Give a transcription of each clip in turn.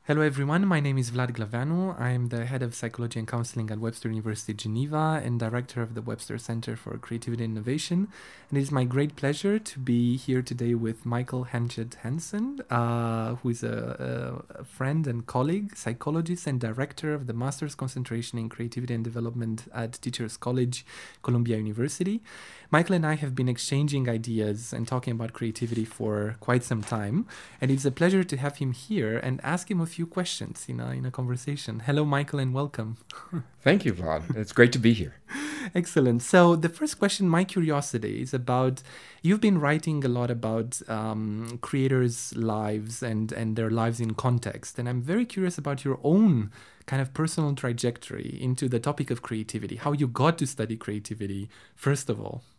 Hello, everyone. My name is Vlad Glaveanu. I'm the head of psychology and counseling at Webster University Geneva and director of the Webster Center for Creativity and Innovation. And it is my great pleasure to be here today with Michael Hensched Hansen, who is a friend and colleague, psychologist, and director of the Master's Concentration in Creativity and Development at Teachers College, Columbia University. Michael and I have been exchanging ideas and talking about creativity for quite some time, and it's a pleasure to have him here and ask him a few questions in a conversation. Hello, Michael, and welcome. Thank you, Vlad. It's great to be here. Excellent. So the first question, my curiosity, is about, you've been writing a lot about creators' lives and their lives in context, and I'm very curious about your own kind of personal trajectory into the topic of creativity, how you got to study creativity, first of all.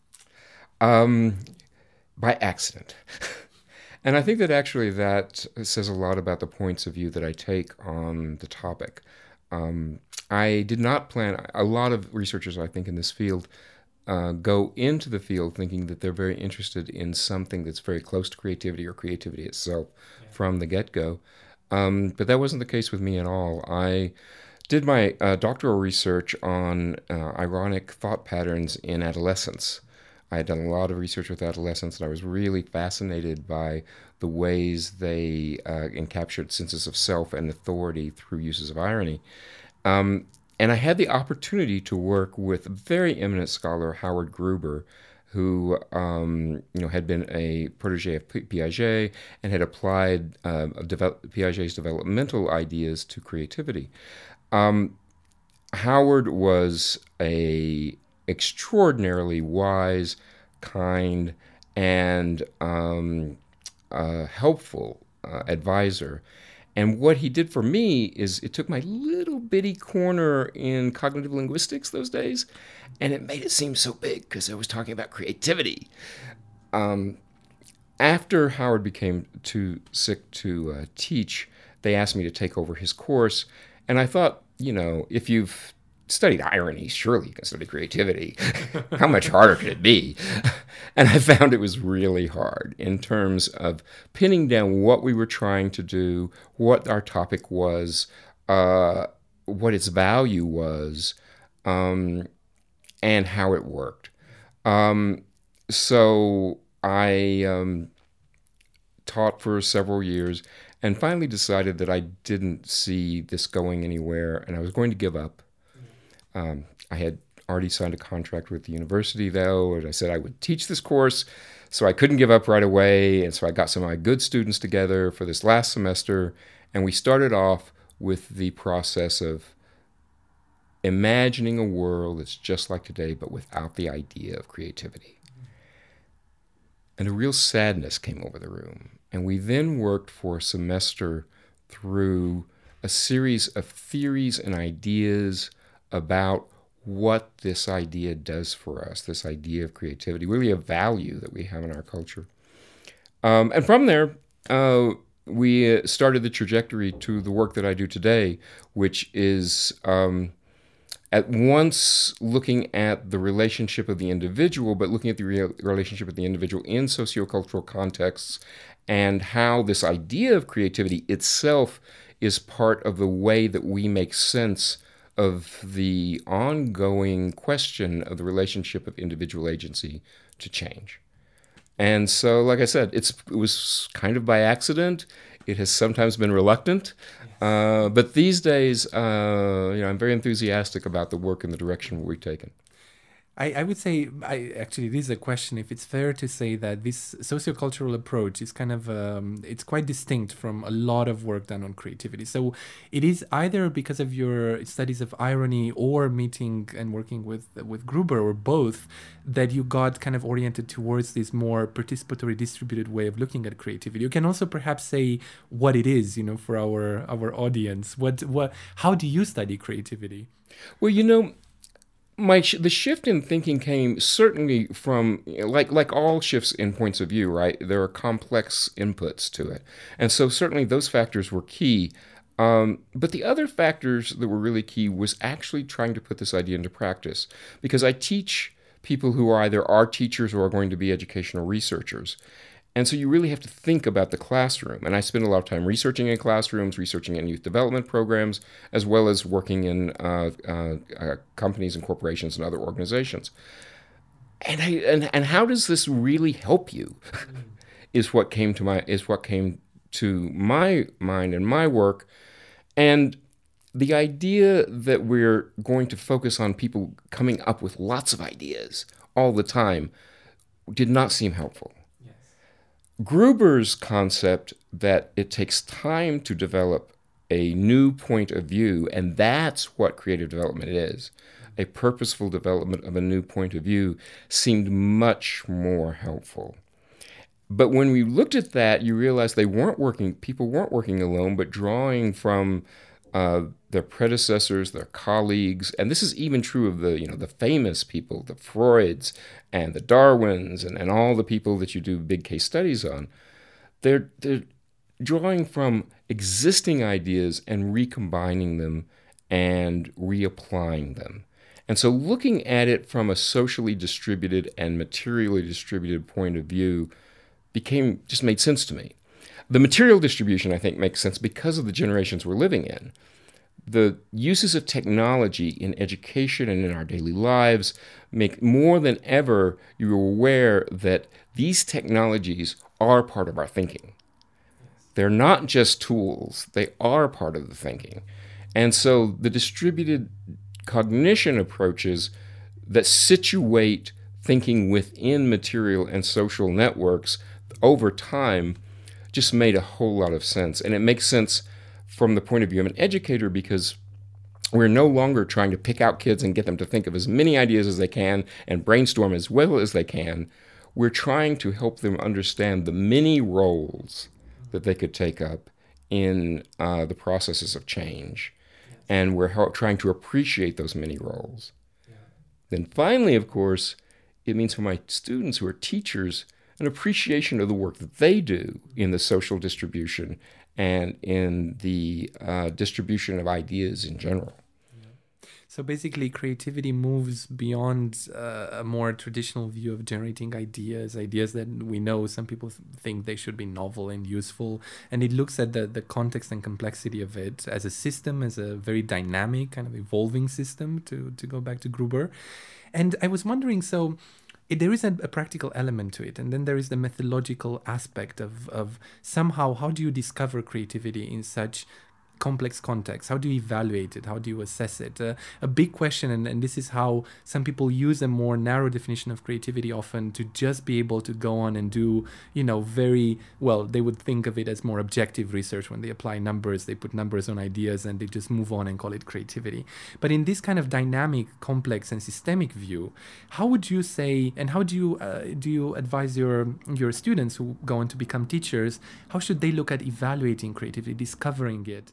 By accident. And I think that actually that says a lot about the points of view that I take on the topic. I did not plan, a lot of researchers, I think, in this field go into the field thinking that they're very interested in something that's very close to creativity or creativity itself from the get-go. But that wasn't the case with me at all. I did my doctoral research on ironic thought patterns in adolescence. I had done a lot of research with adolescents, and I was really fascinated by the ways they encaptured senses of self and authority through uses of irony. And I had the opportunity to work with a very eminent scholar, Howard Gruber, who had been a protege of Piaget and had applied Piaget's developmental ideas to creativity. Howard was a extraordinarily wise, kind, and helpful advisor. And what he did for me is it took my little bitty corner in cognitive linguistics those days, and it made it seem so big because I was talking about creativity. After Howard became too sick to teach, they asked me to take over his course, and I thought, if you've studied irony, surely you can study creativity. How much harder could it be? And I found it was really hard in terms of pinning down what we were trying to do, what our topic was, what its value was, and how it worked. So I taught for several years and finally decided that I didn't see this going anywhere and I was going to give up. I had already signed a contract with the university, though, and I said I would teach this course, so I couldn't give up right away, and so I got some of my good students together for this last semester, and we started off with the process of imagining a world that's just like today, but without the idea of creativity. And a real sadness came over the room, and we then worked for a semester through a series of theories and ideas about what this idea does for us, this idea of creativity, really a value that we have in our culture. And from there, we started the trajectory to the work that I do today, which is at once looking at the relationship of the individual, but looking at the relationship of the individual in sociocultural contexts and how this idea of creativity itself is part of the way that we make sense of the ongoing question of the relationship of individual agency to change. And so, like I said, it was kind of by accident. It has sometimes been reluctant. But these days, I'm very enthusiastic about the work and the direction we've taken. I would say, actually, this is a question, if it's fair to say that this sociocultural approach is kind of, it's quite distinct from a lot of work done on creativity. So it is either because of your studies of irony or meeting and working with Gruber, or both, that you got kind of oriented towards this more participatory, distributed way of looking at creativity. You can also perhaps say what it is, for our audience. How do you study creativity? Well, the shift in thinking came certainly from, like all shifts in points of view, right? There are complex inputs to it. And so certainly those factors were key. But the other factors that were really key was actually trying to put this idea into practice. Because I teach people who are either our teachers or are going to be educational researchers. And so you really have to think about the classroom. And I spend a lot of time researching in classrooms, researching in youth development programs, as well as working in companies and corporations and other organizations. And how does this really help you? is what came to my mind and my work. And the idea that we're going to focus on people coming up with lots of ideas all the time did not seem helpful. Yes. Gruber's concept that it takes time to develop a new point of view, and that's what creative development is, a purposeful development of a new point of view, seemed much more helpful. But when we looked at that, you realize people weren't working alone, but drawing from their predecessors, their colleagues, and this is even true of the famous people, the Freuds and the Darwins and all the people that you do big case studies on. They're drawing from existing ideas and recombining them and reapplying them. And so looking at it from a socially distributed and materially distributed point of view just made sense to me. The material distribution, I think, makes sense because of the generations we're living in. The uses of technology in education and in our daily lives make more than ever you aware that these technologies are part of our thinking. They're not just tools, they are part of the thinking. And so the distributed cognition approaches that situate thinking within material and social networks over time just made a whole lot of sense. And it makes sense from the point of view of an educator because we're no longer trying to pick out kids and get them to think of as many ideas as they can and brainstorm as well as they can. We're trying to help them understand the many roles that they could take up in the processes of change. And we're trying to appreciate those many roles. Yeah. Then finally, of course, it means for my students who are teachers, an appreciation of the work that they do in the social distribution and in the distribution of ideas in general. So basically, creativity moves beyond a more traditional view of generating ideas that we know some people think they should be novel and useful. And it looks at the context and complexity of it as a system, as a very dynamic, kind of evolving system, to go back to Gruber. And I was wondering, so there is a practical element to it, and then there is the methodological aspect of somehow, how do you discover creativity in such complex context? How do you evaluate it? How do you assess it? A big question, and this is how some people use a more narrow definition of creativity often to just be able to go on and do, very well, they would think of it as more objective research. When they apply numbers, they put numbers on ideas and they just move on and call it creativity. But in this kind of dynamic, complex and systemic view, how would you say, and how do you advise your students who go on to become teachers, how should they look at evaluating creativity, discovering it?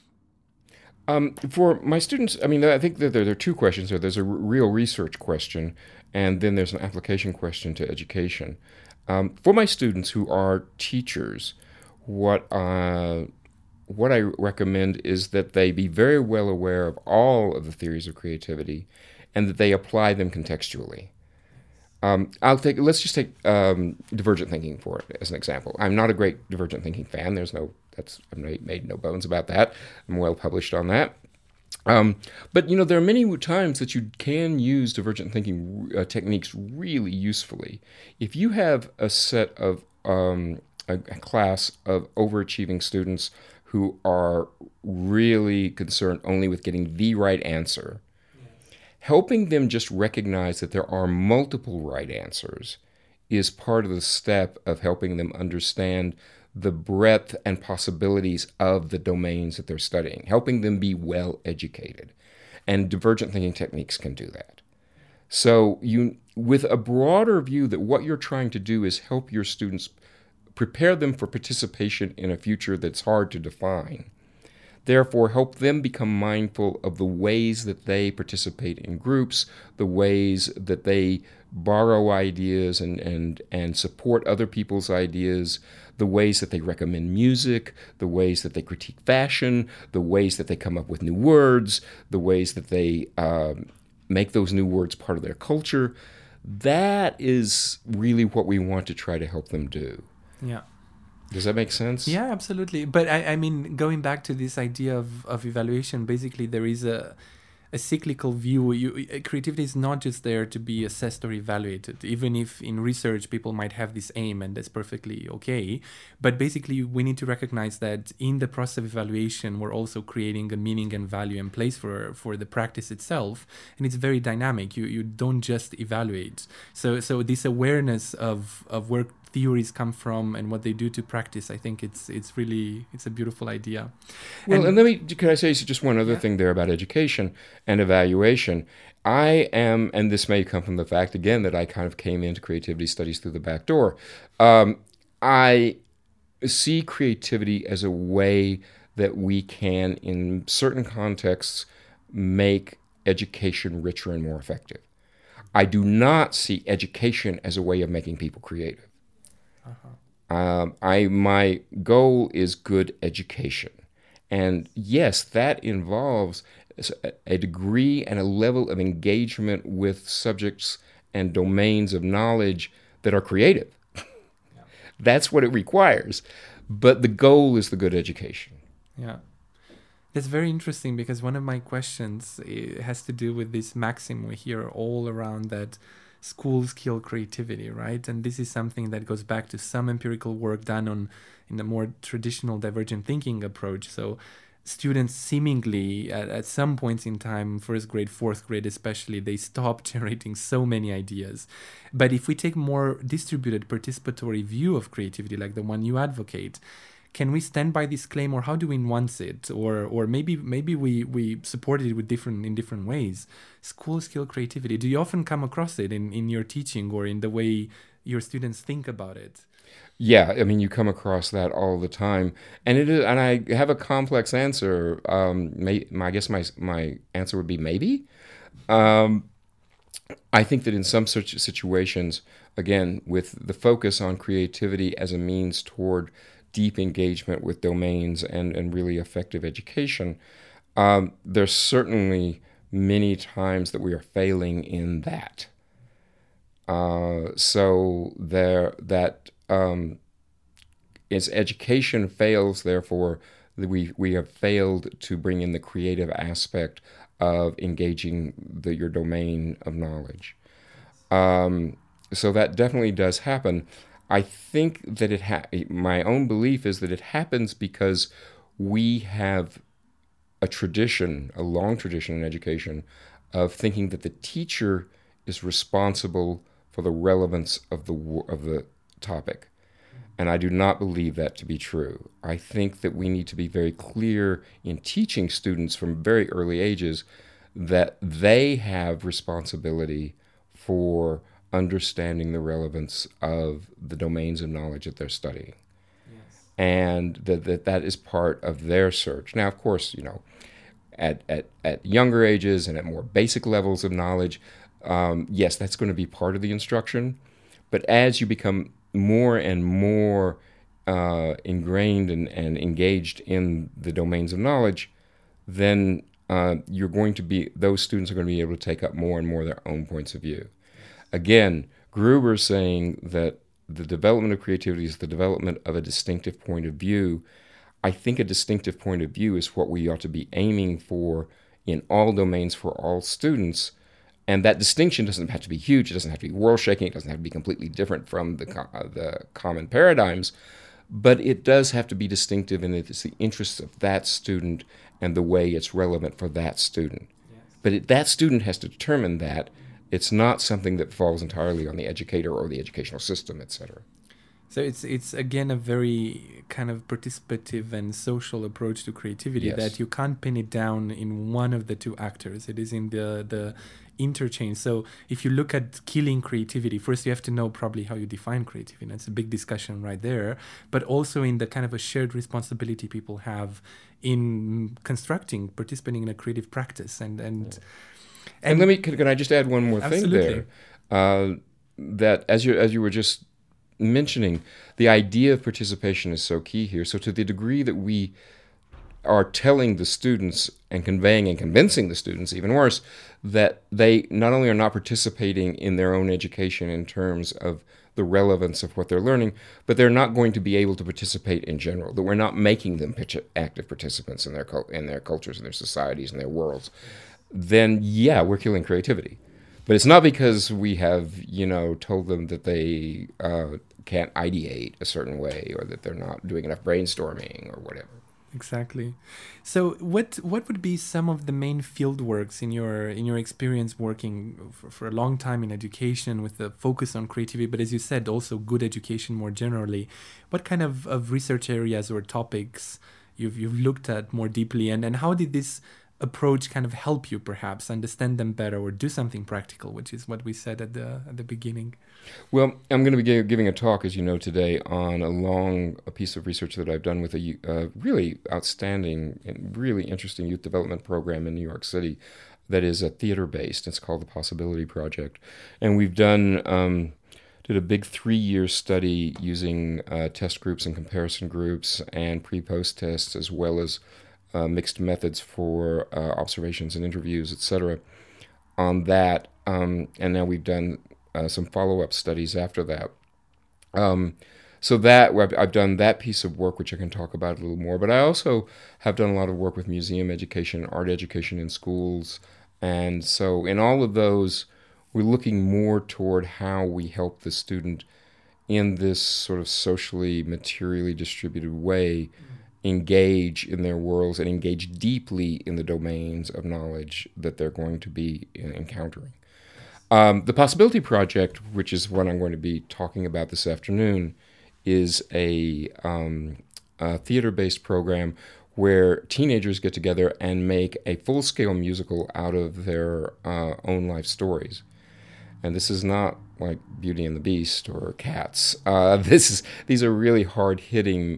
For my students, I think that there are two questions there. There's a real research question, and then there's an application question to education. For my students who are teachers, what I recommend is that they be very well aware of all of the theories of creativity, and that they apply them contextually. Let's just take divergent thinking for it as an example. I'm not a great divergent thinking fan. I've made no bones about that. I'm well published on that. But there are many times that you can use divergent thinking techniques really usefully. If you have a set of a class of overachieving students who are really concerned only with getting the right answer, helping them just recognize that there are multiple right answers is part of the step of helping them understand the breadth and possibilities of the domains that they're studying, helping them be well educated. And divergent thinking techniques can do that. So with a broader view that what you're trying to do is help your students, prepare them for participation in a future that's hard to define. Therefore, help them become mindful of the ways that they participate in groups, the ways that they borrow ideas and support other people's ideas, the ways that they recommend music, the ways that they critique fashion, the ways that they come up with new words, the ways that they make those new words part of their culture. That is really what we want to try to help them do. Yeah. Does that make sense? Yeah, absolutely. But I mean, going back to this idea of evaluation, basically there is a cyclical view. Creativity is not just there to be assessed or evaluated, even if in research people might have this aim, and that's perfectly okay. But basically we need to recognize that in the process of evaluation we're also creating a meaning and value and place for the practice itself, and it's very dynamic. You don't just evaluate. So this awareness of where theories come from and what they do to practice, I think it's a beautiful idea. Well, and can I say just one other thing there about education and evaluation? I am, and this may come from the fact, again, that I kind of came into creativity studies through the back door. I see creativity as a way that we can, in certain contexts, make education richer and more effective. I do not see education as a way of making people creative. My goal is good education. And yes, that involves a degree and a level of engagement with subjects and domains of knowledge that are creative. Yeah. That's what it requires. But the goal is the good education. Yeah. That's very interesting, because one of my questions has to do with this maxim we hear all around, that schools kill creativity, right? And this is something that goes back to some empirical work done in a more traditional divergent thinking approach. So students seemingly at some points in time, first grade, fourth grade especially, they stop generating so many ideas. But if we take more distributed participatory view of creativity, like the one you advocate, can we stand by this claim, or how do we nuance it, or maybe we support it with in different ways? Schools kill creativity. Do you often come across it in your teaching or in the way your students think about it? Yeah, I mean, you come across that all the time, and it is. And I have a complex answer. I guess my answer would be maybe. I think that in some such situations, again, with the focus on creativity as a means toward deep engagement with domains and really effective education, there's certainly many times that we are failing in that. As education fails, therefore, we have failed to bring in the creative aspect of engaging your domain of knowledge. So that definitely does happen. I think that my own belief is that it happens because we have a long tradition in education of thinking that the teacher is responsible for the relevance of the topic. And I do not believe that to be true. I think that we need to be very clear in teaching students from very early ages that they have responsibility for understanding the relevance of the domains of knowledge that they're studying. Yes. And that is part of their search. Now, of course, at younger ages and at more basic levels of knowledge, yes, that's going to be part of the instruction. But as you become more and more ingrained and engaged in the domains of knowledge, then those students are going to be able to take up more and more of their own points of view. Again, Gruber saying that the development of creativity is the development of a distinctive point of view. I think a distinctive point of view is what we ought to be aiming for in all domains for all students. And that distinction doesn't have to be huge. It doesn't have to be world-shaking. It doesn't have to be completely different from the common paradigms. But it does have to be distinctive, and it's the interests of that student and the way it's relevant for that student. Yes. But that student has to determine that. It's not something that falls entirely on the educator or the educational system, etc. So it's again a very kind of participative and social approach to creativity. Yes. That you can't pin it down in one of the two actors. It is in the interchange. So if you look at killing creativity, first you have to know probably how you define creativity. That's a big discussion right there. But also in the kind of a shared responsibility people have in participating in a creative practice. And can I just add one more thing there? That as you were just mentioning, the idea of participation is so key here. So to the degree that we are telling the students and conveying and convincing the students, even worse, that they not only are not participating in their own education in terms of the relevance of what they're learning, but they're not going to be able to participate in general, that we're not making them active participants in their cultures, in their societies, in their worlds, then yeah, we're killing creativity. But it's not because we have, told them that they can't ideate a certain way or that they're not doing enough brainstorming or whatever. Exactly. So what would be some of the main field works in your experience working for a long time in education with the focus on creativity, but as you said, also good education more generally? What kind of research areas or topics you've looked at more deeply, and how did this approach kind of help you perhaps understand them better or do something practical, which is what we said at the beginning? Well, I'm going to be giving a talk, as you know, today on a piece of research that I've done with a really outstanding and really interesting youth development program in New York City that is theater-based. It's called the Possibility Project. And we've did a big 3-year study using test groups and comparison groups and pre-post tests, as well as mixed methods for observations and interviews, etc. on that. And now we've done some follow-up studies after that. So that I've done that piece of work, which I can talk about a little more. But I also have done a lot of work with museum education, art education in schools. And so in all of those, we're looking more toward how we help the student in this sort of socially, materially distributed way engage in their worlds and engage deeply in the domains of knowledge that they're going to be encountering. The Possibility Project, which is what I'm going to be talking about this afternoon, is a theater-based program where teenagers get together and make a full-scale musical out of their own life stories. And this is not like Beauty and the Beast or Cats. These are really hard-hitting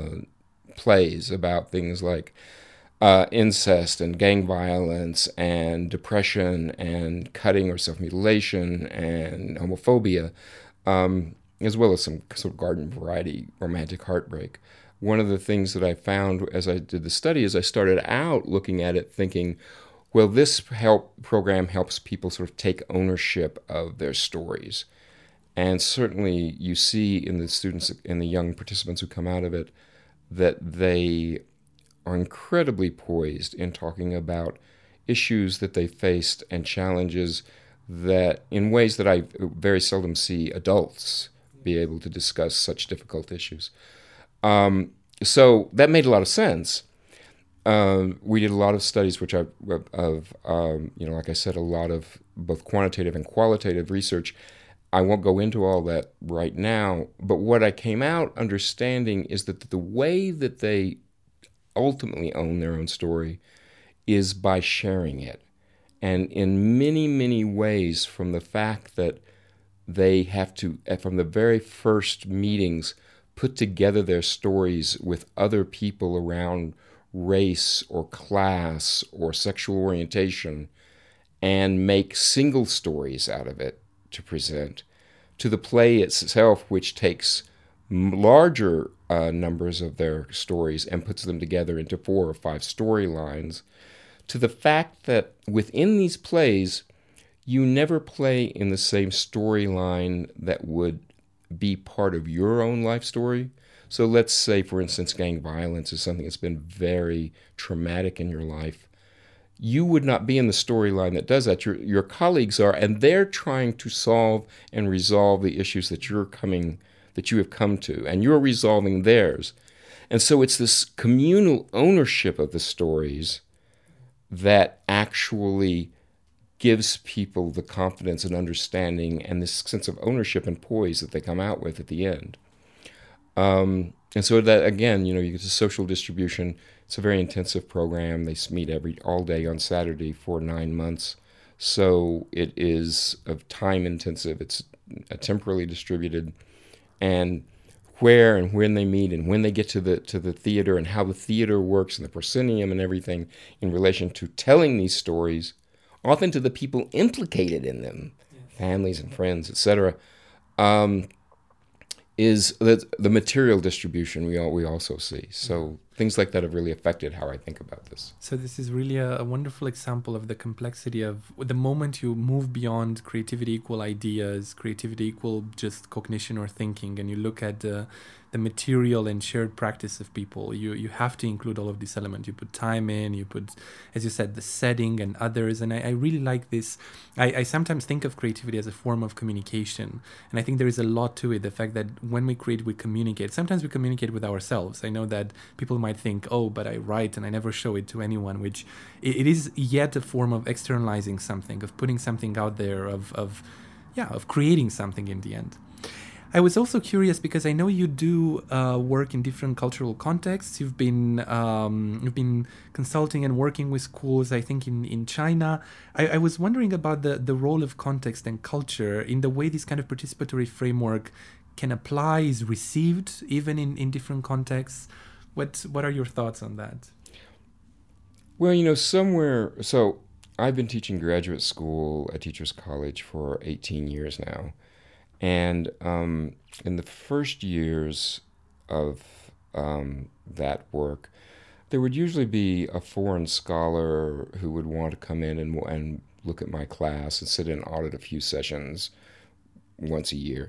plays about things like incest and gang violence and depression and cutting or self-mutilation and homophobia, as well as some sort of garden variety romantic heartbreak. One of the things that I found as I did the study is I started out looking at it thinking, well, this program helps people sort of take ownership of their stories. And certainly you see in the students, in the young participants who come out of it, that they are incredibly poised in talking about issues that they faced and challenges that in ways that I very seldom see adults be able to discuss such difficult issues. So that made a lot of sense. We did a lot of studies, like I said, a lot of both quantitative and qualitative research. I won't go into all that right now, but what I came out understanding is that the way that they ultimately own their own story is by sharing it. And in many, many ways, from the fact that they have to, from the very first meetings, put together their stories with other people around race or class or sexual orientation and make single stories out of it to present, to the play itself, which takes larger numbers of their stories and puts them together into 4 or 5 storylines, to the fact that within these plays, you never play in the same storyline that would be part of your own life story. So let's say, for instance, gang violence is something that's been very traumatic in your life. You would not be in the storyline that does that. Your colleagues are, and they're trying to solve and resolve the issues that you have come to, and you're resolving theirs. And so it's this communal ownership of the stories that actually gives people the confidence and understanding and this sense of ownership and poise that they come out with at the end. And so that, again, you get to social distribution. It's a very intensive program. They meet all day on Saturday for 9 months. So it is time intensive. It's temporally distributed. And where and when they meet and when they get to the theater and how the theater works and the proscenium and everything in relation to telling these stories, often to the people implicated in them, families and friends, etc., is the material distribution we also see. So things like that have really affected how I think about this. So this is really a wonderful example of the complexity of the moment you move beyond creativity equal ideas, creativity equal just cognition or thinking, and you look at the material and shared practice of people. You have to include all of these elements. You put time in, you put, as you said, the setting and others. And I really like this. I sometimes think of creativity as a form of communication. And I think there is a lot to it. The fact that when we create, we communicate. Sometimes we communicate with ourselves. I know that people might think, oh, but I write and I never show it to anyone, which it is yet a form of externalizing something, of putting something out there, of creating something in the end. I was also curious because I know you do work in different cultural contexts. You've been consulting and working with schools, I think, in China. I was wondering about the role of context and culture in the way this kind of participatory framework can apply, is received, even in different contexts. What are your thoughts on that? Well, so I've been teaching graduate school at Teachers College for 18 years now. And in the first years of that work, there would usually be a foreign scholar who would want to come in and look at my class and sit and audit a few sessions once a year.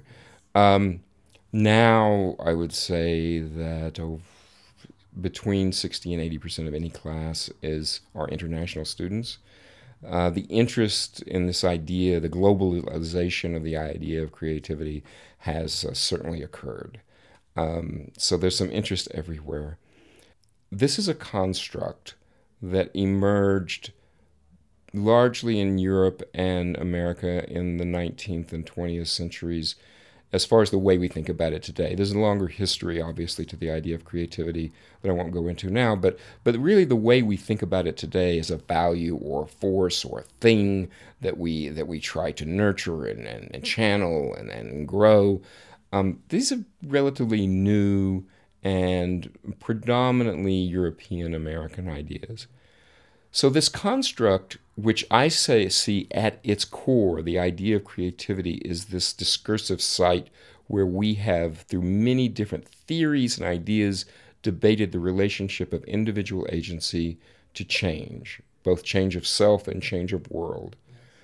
Now, I would say that between 60 and 80% of any class are international students. The interest in this idea, the globalization of the idea of creativity has certainly occurred. So there's some interest everywhere. This is a construct that emerged largely in Europe and America in the 19th and 20th centuries as far as the way we think about it today. There's a longer history, obviously, to the idea of creativity that I won't go into now, but really the way we think about it today is a value or a force or a thing that we try to nurture and channel and grow. These are relatively new and predominantly European American ideas. So this construct, which I see at its core, the idea of creativity, is this discursive site where we have, through many different theories and ideas, debated the relationship of individual agency to change, both change of self and change of world,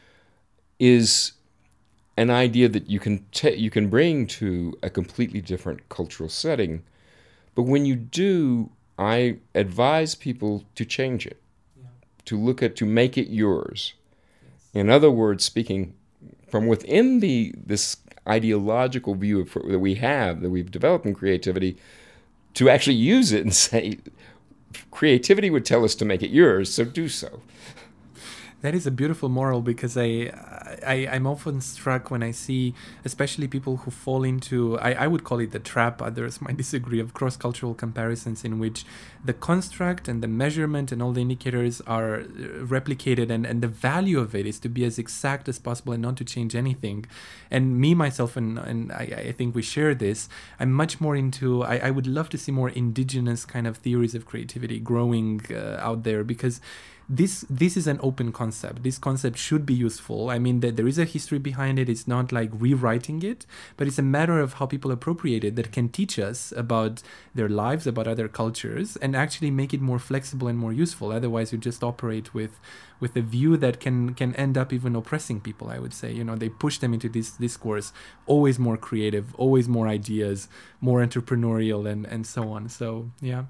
is an idea that you can bring to a completely different cultural setting. But when you do, I advise people to change it. To make it yours. In other words, speaking from within this ideological view that we've developed in creativity, to actually use it and say, creativity would tell us to make it yours, so do so. That is a beautiful moral, because I'm often struck when I see, especially people who fall into, I would call it the trap, others might disagree, of cross-cultural comparisons in which the construct and the measurement and all the indicators are replicated, and the value of it is to be as exact as possible and not to change anything. And me, myself, and I think we share this, I'm much more into, I would love to see more indigenous kind of theories of creativity growing out there, because this is an open concept. This concept should be useful. I mean, that there is a history behind it. It's not like rewriting it, but it's a matter of how people appropriate it that can teach us about their lives, about other cultures, and actually make it more flexible and more useful. Otherwise, you just operate with a view that can end up even oppressing people, I would say. You know, they push them into this discourse, always more creative, always more ideas, more entrepreneurial, and so on. So, yeah.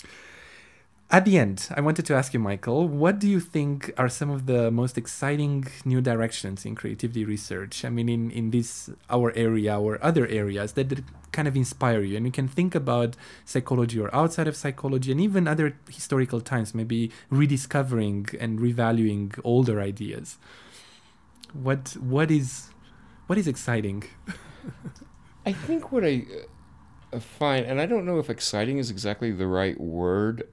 At the end, I wanted to ask you, Michael, what do you think are some of the most exciting new directions in creativity research? I mean, in this, our area or other areas that kind of inspire you? And you can think about psychology or outside of psychology, and even other historical times, maybe rediscovering and revaluing older ideas. What is exciting? I think what I find, and I don't know if exciting is exactly the right word.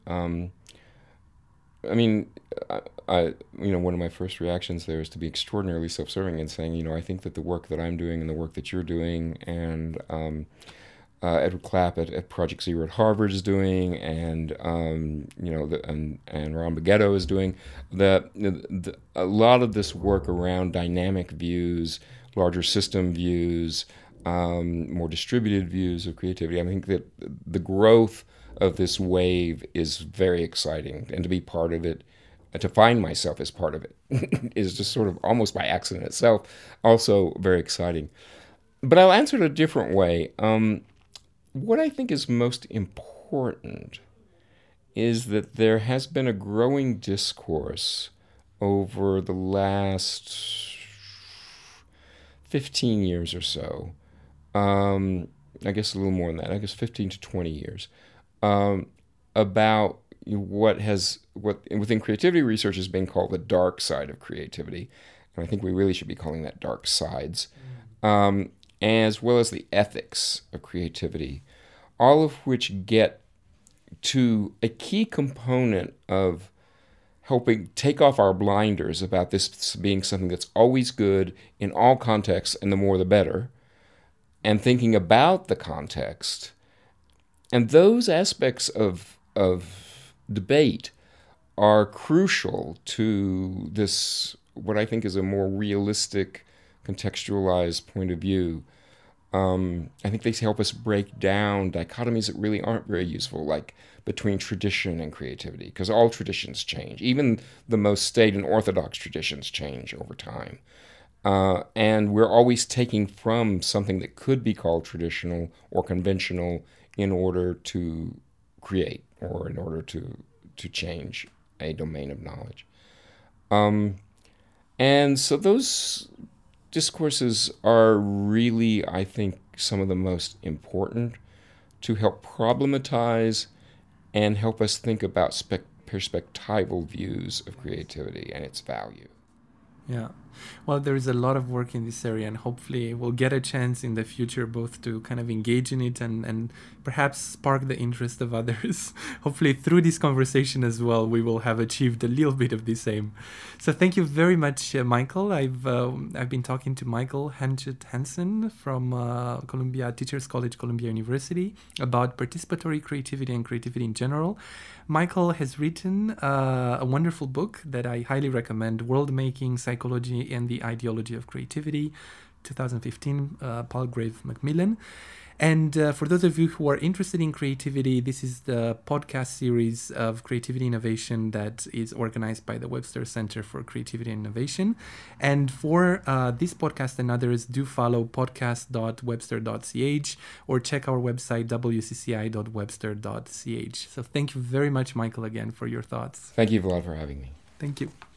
I mean, one of my first reactions there is to be extraordinarily self-serving and saying, I think that the work that I'm doing and the work that you're doing, and Edward Clapp at Project Zero at Harvard is doing, and and Ron Beghetto is doing, a lot of this work around dynamic views, larger system views, more distributed views of creativity. I think that the growth of this wave is very exciting, and to be part of it, to find myself as part of it is just sort of almost by accident itself, also very exciting. But I'll answer it a different way. What I think is most important is that there has been a growing discourse over the last 15 years or so, I guess a little more than that, I guess 15 to 20 years, about what within creativity research has been called the dark side of creativity. And I think we really should be calling that dark sides, as well as the ethics of creativity, all of which get to a key component of helping take off our blinders about this being something that's always good in all contexts, and the more the better, and thinking about the context. And those aspects of debate are crucial to this, what I think is a more realistic, contextualized point of view. I think they help us break down dichotomies that really aren't very useful, like between tradition and creativity, because all traditions change. Even the most staid and orthodox traditions change over time. And we're always taking from something that could be called traditional or conventional in order to create, or in order to change a domain of knowledge. And so those discourses are really, I think, some of the most important to help problematize and help us think about perspectival views of creativity and its value. Yeah. Well, there is a lot of work in this area, and hopefully we'll get a chance in the future both to kind of engage in it and perhaps spark the interest of others. Hopefully through this conversation as well, we will have achieved a little bit of the same. So thank you very much, Michael. I've been talking to Michael Hansen from Columbia Teachers College, Columbia University, about participatory creativity and creativity in general. Michael has written a wonderful book that I highly recommend, World Making, Psychology and the Ideology of Creativity, 2015, Palgrave Macmillan. And for those of you who are interested in creativity, this is the podcast series of creativity innovation that is organized by the Webster Center for Creativity and Innovation. And for this podcast and others, do follow podcast.webster.ch or check our website, wcci.webster.ch. So thank you very much, Michael, again, for your thoughts. Thank you, Vlad, for having me. Thank you.